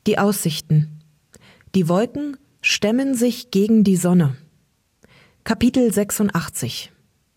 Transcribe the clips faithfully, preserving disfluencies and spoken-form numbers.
Die Aussichten. Die Wolken stemmen sich gegen die Sonne. Kapitel sechsundachtzig.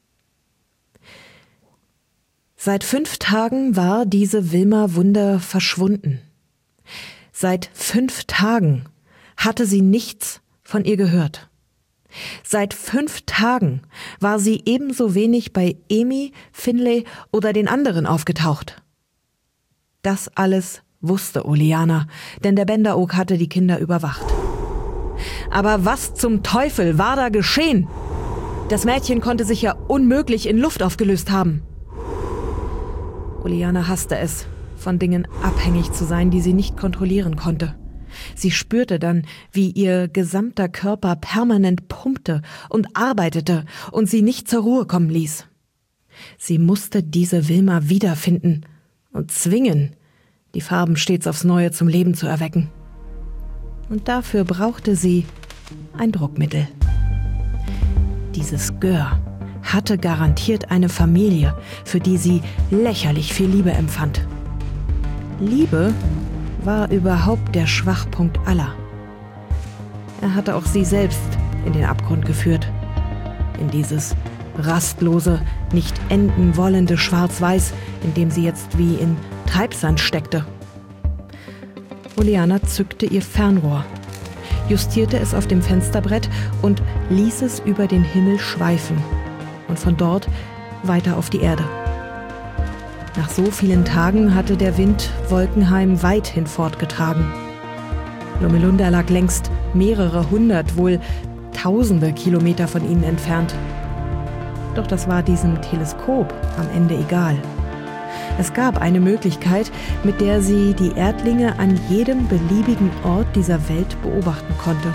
Seit fünf Tagen war diese Wilma Wunder verschwunden. Seit fünf Tagen hatte sie nichts von ihr gehört. Seit fünf Tagen war sie ebenso wenig bei Amy, Finlay oder den anderen aufgetaucht. Das alles wusste Oleana, denn der Bender-Ook hatte die Kinder überwacht. Aber was zum Teufel war da geschehen? Das Mädchen konnte sich ja unmöglich in Luft aufgelöst haben. Oleana hasste es, von Dingen abhängig zu sein, die sie nicht kontrollieren konnte. Sie spürte dann, wie ihr gesamter Körper permanent pumpte und arbeitete und sie nicht zur Ruhe kommen ließ. Sie musste diese Wilma wiederfinden und zwingen, die Farben stets aufs Neue zum Leben zu erwecken. Und dafür brauchte sie ein Druckmittel. Dieses Gör hatte garantiert eine Familie, für die sie lächerlich viel Liebe empfand. Liebe war überhaupt der Schwachpunkt aller. Er hatte auch sie selbst in den Abgrund geführt. In dieses rastlose, nicht enden wollende Schwarz-Weiß, in dem sie jetzt wie in Treibsand steckte. Oleana zückte ihr Fernrohr, justierte es auf dem Fensterbrett und ließ es über den Himmel schweifen und von dort weiter auf die Erde. Nach so vielen Tagen hatte der Wind Wolkenheim weithin fortgetragen. Lomelunda lag längst mehrere hundert, wohl tausende Kilometer von ihnen entfernt. Doch das war diesem Teleskop am Ende egal. Es gab eine Möglichkeit, mit der sie die Erdlinge an jedem beliebigen Ort dieser Welt beobachten konnte.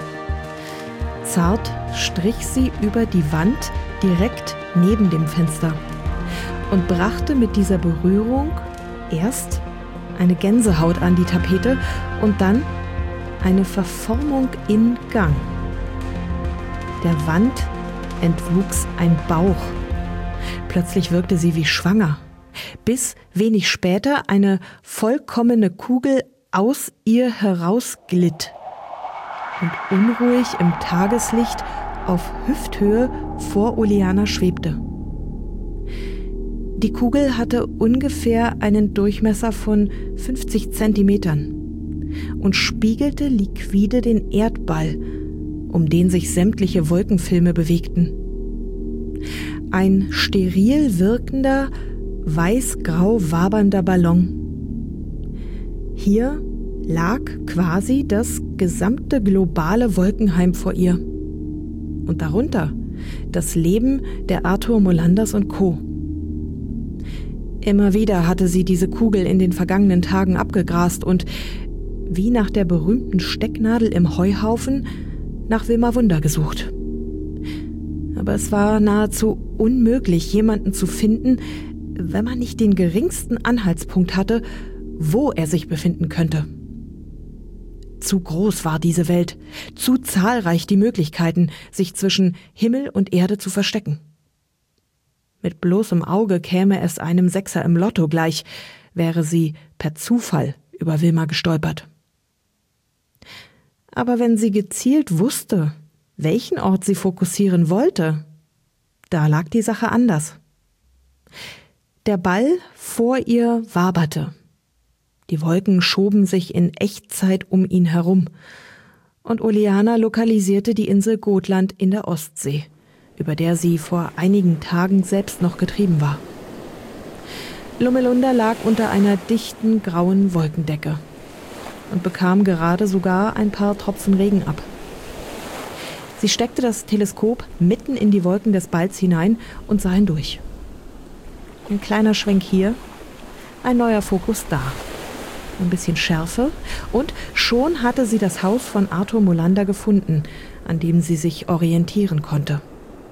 Zart strich sie über die Wand direkt neben dem Fenster und brachte mit dieser Berührung erst eine Gänsehaut an die Tapete und dann eine Verformung in Gang. Der Wand entwuchs ein Bauch. Plötzlich wirkte sie wie schwanger, bis wenig später eine vollkommene Kugel aus ihr herausglitt und unruhig im Tageslicht auf Hüfthöhe vor Oleana schwebte. Die Kugel hatte ungefähr einen Durchmesser von fünfzig Zentimetern und spiegelte liquide den Erdball, um den sich sämtliche Wolkenfilme bewegten. Ein steril wirkender, weiß-grau wabernder Ballon. Hier lag quasi das gesamte globale Wolkenheim vor ihr. Und darunter das Leben der Arthur Molanders und Co. Immer wieder hatte sie diese Kugel in den vergangenen Tagen abgegrast und, wie nach der berühmten Stecknadel im Heuhaufen, nach Wilma Wunder gesucht. Aber es war nahezu unmöglich, jemanden zu finden, wenn man nicht den geringsten Anhaltspunkt hatte, wo er sich befinden könnte. Zu groß war diese Welt, zu zahlreich die Möglichkeiten, sich zwischen Himmel und Erde zu verstecken. Mit bloßem Auge käme es einem Sechser im Lotto gleich, wäre sie per Zufall über Wilma gestolpert. Aber wenn sie gezielt wusste, welchen Ort sie fokussieren wollte, da lag die Sache anders. Der Ball vor ihr waberte. Die Wolken schoben sich in Echtzeit um ihn herum und Oleana lokalisierte die Insel Gotland in der Ostsee, über der sie vor einigen Tagen selbst noch getrieben war. Lomelunda lag unter einer dichten grauen Wolkendecke und bekam gerade sogar ein paar Tropfen Regen ab. Sie steckte das Teleskop mitten in die Wolken des Balls hinein und sah hindurch. Ein kleiner Schwenk hier, ein neuer Fokus da. Ein bisschen Schärfe und schon hatte sie das Haus von Arthur Molander gefunden, an dem sie sich orientieren konnte.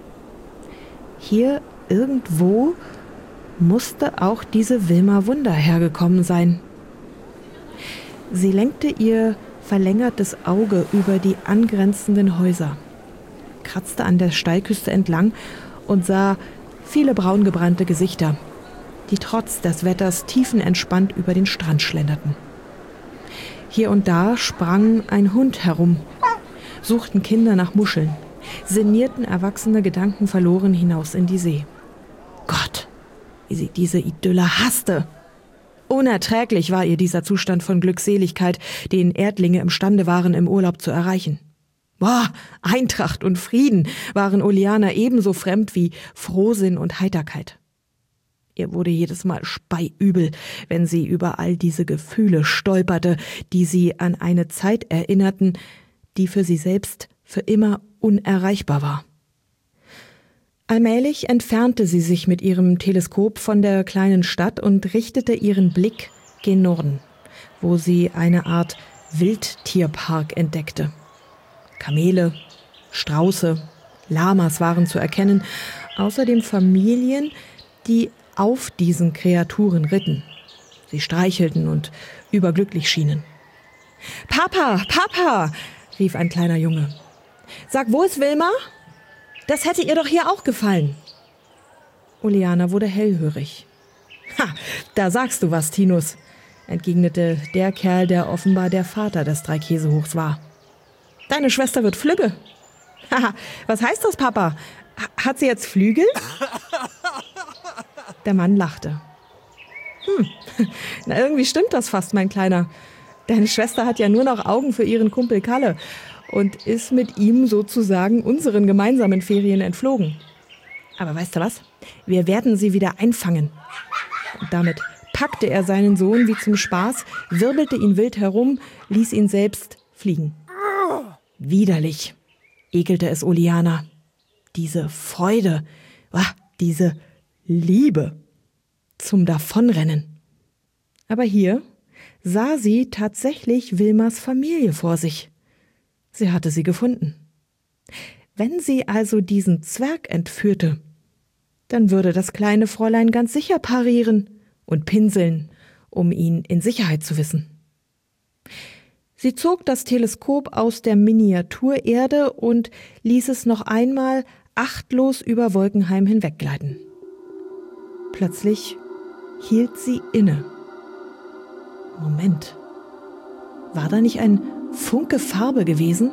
Hier irgendwo musste auch diese Wilma Wunder hergekommen sein. Sie lenkte ihr verlängertes Auge über die angrenzenden Häuser, kratzte an der Steilküste entlang und sah viele braungebrannte Gesichter, die trotz des Wetters tiefenentspannt über den Strand schlenderten. Hier und da sprang ein Hund herum, suchten Kinder nach Muscheln, sinnierten erwachsene Gedanken verloren hinaus in die See. Gott, wie sie diese Idylle hasste! Unerträglich war ihr dieser Zustand von Glückseligkeit, den Erdlinge imstande waren, im Urlaub zu erreichen. Boah, Eintracht und Frieden waren Oleana ebenso fremd wie Frohsinn und Heiterkeit. Ihr wurde jedes Mal speiübel, wenn sie über all diese Gefühle stolperte, die sie an eine Zeit erinnerten, die für sie selbst für immer unerreichbar war. Allmählich entfernte sie sich mit ihrem Teleskop von der kleinen Stadt und richtete ihren Blick gen Norden, wo sie eine Art Wildtierpark entdeckte. Kamele, Strauße, Lamas waren zu erkennen, außerdem Familien, die auf diesen Kreaturen ritten. Sie streichelten und überglücklich schienen. »Papa, Papa«, rief ein kleiner Junge. »Sag, wo ist Wilma? Das hätte ihr doch hier auch gefallen.« Oleana wurde hellhörig. »Ha, da sagst du was, Tinus«, entgegnete der Kerl, der offenbar der Vater des Dreikäsehochs war. »Deine Schwester wird flügge.« »Haha, was heißt das, Papa? Hat sie jetzt Flügel?« Der Mann lachte. »Hm, na irgendwie stimmt das fast, mein Kleiner. Deine Schwester hat ja nur noch Augen für ihren Kumpel Kalle und ist mit ihm sozusagen unseren gemeinsamen Ferien entflogen. Aber weißt du was? Wir werden sie wieder einfangen.« Und damit packte er seinen Sohn wie zum Spaß, wirbelte ihn wild herum, ließ ihn selbst fliegen. Widerlich, ekelte es Oleana. Diese Freude, diese Liebe zum Davonrennen. Aber hier sah sie tatsächlich Wilmas Familie vor sich. Sie hatte sie gefunden. Wenn sie also diesen Zwerg entführte, dann würde das kleine Fräulein ganz sicher parieren und pinseln, um ihn in Sicherheit zu wissen. Sie zog das Teleskop aus der Miniaturerde und ließ es noch einmal achtlos über Wolkenheim hinweggleiten. Plötzlich hielt sie inne. Moment, war da nicht ein Funke Farbe gewesen?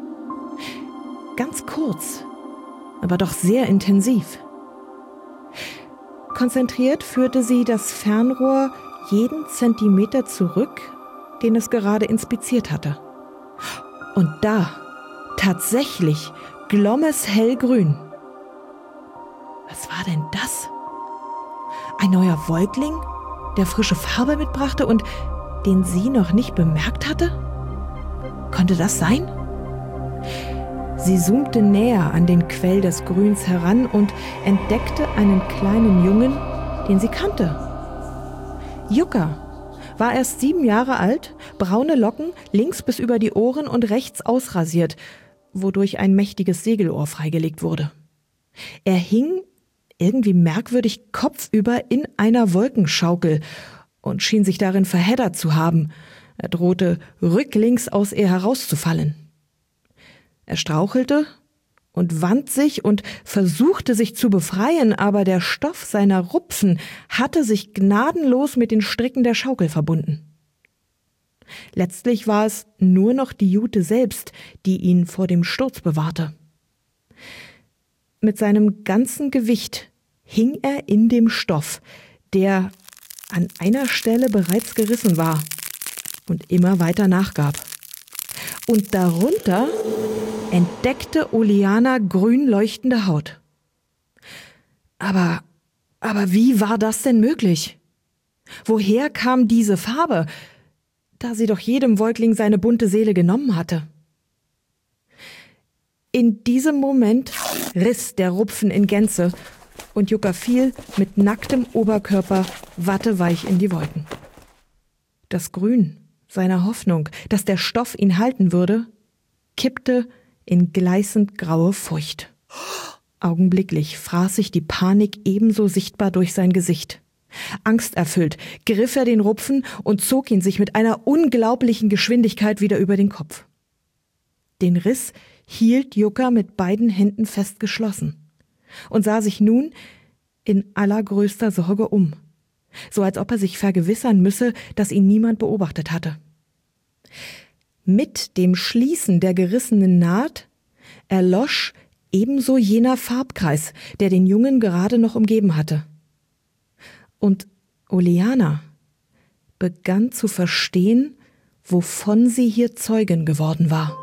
Ganz kurz, aber doch sehr intensiv. Konzentriert führte sie das Fernrohr jeden Zentimeter zurück, den es gerade inspiziert hatte. Und da, tatsächlich, glomm es hellgrün. Was war denn das? Ein neuer Wolkling, der frische Farbe mitbrachte und den sie noch nicht bemerkt hatte? Konnte das sein? Sie zoomte näher an den Quell des Grüns heran und entdeckte einen kleinen Jungen, den sie kannte. Jukka war erst sieben Jahre alt, braune Locken, links bis über die Ohren und rechts ausrasiert, wodurch ein mächtiges Segelohr freigelegt wurde. Er hing irgendwie merkwürdig kopfüber in einer Wolkenschaukel und schien sich darin verheddert zu haben. Er drohte, rücklings aus ihr herauszufallen. Er strauchelte und wand sich und versuchte sich zu befreien, aber der Stoff seiner Rupfen hatte sich gnadenlos mit den Stricken der Schaukel verbunden. Letztlich war es nur noch die Jute selbst, die ihn vor dem Sturz bewahrte. Mit seinem ganzen Gewicht hing er in dem Stoff, der an einer Stelle bereits gerissen war und immer weiter nachgab. Und darunter entdeckte Oleana grün leuchtende Haut. Aber, aber wie war das denn möglich? Woher kam diese Farbe, da sie doch jedem Wolkling seine bunte Seele genommen hatte? In diesem Moment riss der Rupfen in Gänze und Jukka fiel mit nacktem Oberkörper watteweich in die Wolken. Das Grün seiner Hoffnung, dass der Stoff ihn halten würde, kippte in gleißend graue Furcht. Augenblicklich fraß sich die Panik ebenso sichtbar durch sein Gesicht. Angsterfüllt griff er den Rupfen und zog ihn sich mit einer unglaublichen Geschwindigkeit wieder über den Kopf. Den Riss hielt Jukka mit beiden Händen fest geschlossen und sah sich nun in allergrößter Sorge um, so als ob er sich vergewissern müsse, dass ihn niemand beobachtet hatte. Mit dem Schließen der gerissenen Naht erlosch ebenso jener Farbkreis, der den Jungen gerade noch umgeben hatte. Und Oleana begann zu verstehen, wovon sie hier Zeugin geworden war.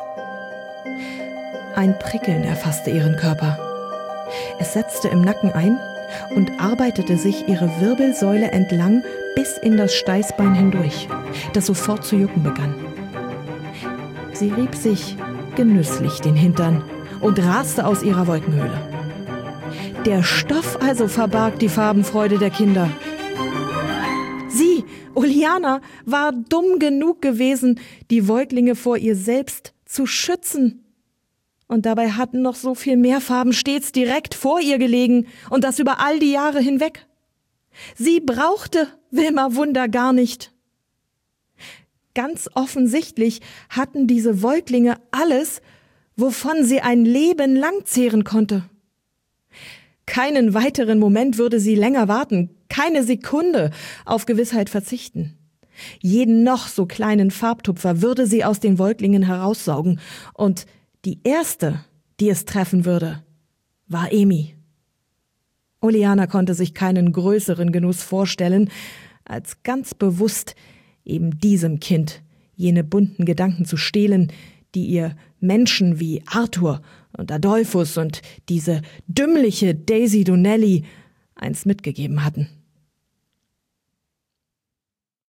Ein Prickeln erfasste ihren Körper. Es setzte im Nacken ein und arbeitete sich ihre Wirbelsäule entlang bis in das Steißbein hindurch, das sofort zu jucken begann. Sie rieb sich genüsslich den Hintern und raste aus ihrer Wolkenhöhle. Der Stoff also verbarg die Farbenfreude der Kinder. Sie, Oleana, war dumm genug gewesen, die Säuglinge vor ihr selbst zu schützen. Und dabei hatten noch so viel mehr Farben stets direkt vor ihr gelegen, und das über all die Jahre hinweg. Sie brauchte Wilma Wunder gar nicht. Ganz offensichtlich hatten diese Säuglinge alles, wovon sie ein Leben lang zehren konnte. Keinen weiteren Moment würde sie länger warten, keine Sekunde auf Gewissheit verzichten. Jeden noch so kleinen Farbtupfer würde sie aus den Säuglingen heraussaugen, und die erste, die es treffen würde, war Emi. Oleana konnte sich keinen größeren Genuss vorstellen, als ganz bewusst eben diesem Kind jene bunten Gedanken zu stehlen, die ihr Menschen wie Arthur und Adolphus und diese dümmliche Daisy Donnelly einst mitgegeben hatten.